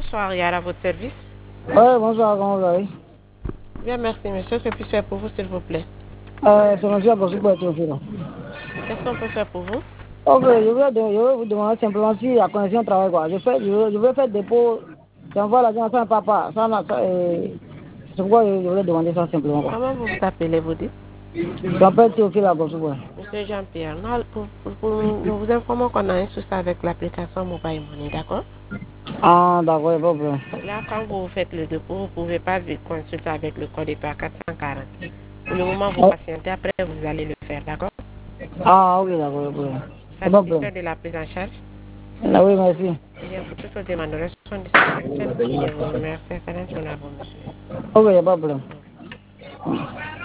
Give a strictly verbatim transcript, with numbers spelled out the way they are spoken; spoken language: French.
bonsoir, Yara, à votre service. Oui, bonsoir, comment vous allez? Bien, merci, monsieur. Que puis-je faire pour vous, s'il vous plaît? Euh, c'est monsieur Abosu pour être au fil. Qu'est-ce qu'on peut faire pour vous? Ok, je vais, je vais vous demander simplement si la connexion travaille quoi. Je, fais, je, vais, je vais faire dépôt, j'envoie l'argent sans papa. Ça, ça, euh, c'est pourquoi je, je voulais demander ça simplement quoi. Comment vous vous appelez, vous dites? Je m'appelle Théophile Abosu. Monsieur Jean-Pierre, nous, pour, pour, pour, nous vous informons qu'on a un souci avec l'application Mobile Money, d'accord? Ah, d'accord, il n'y a pas de problème. Là, quand vous faites le dépôt, vous ne pouvez pas consulter avec le code E P A quatre cent quarante. Pour le moment, vous Oh. patientez, après vous allez le faire, d'accord? Ah, ok, d'accord, il n'y a pas de problème. Satisfait de la prise en charge? Ah, oui, merci. Eh bien, pour toutes vos demandes, nous sommes disponibles. Je vous remercie. Excellente journée à vous, monsieur. Ok, il n'y a pas de problème.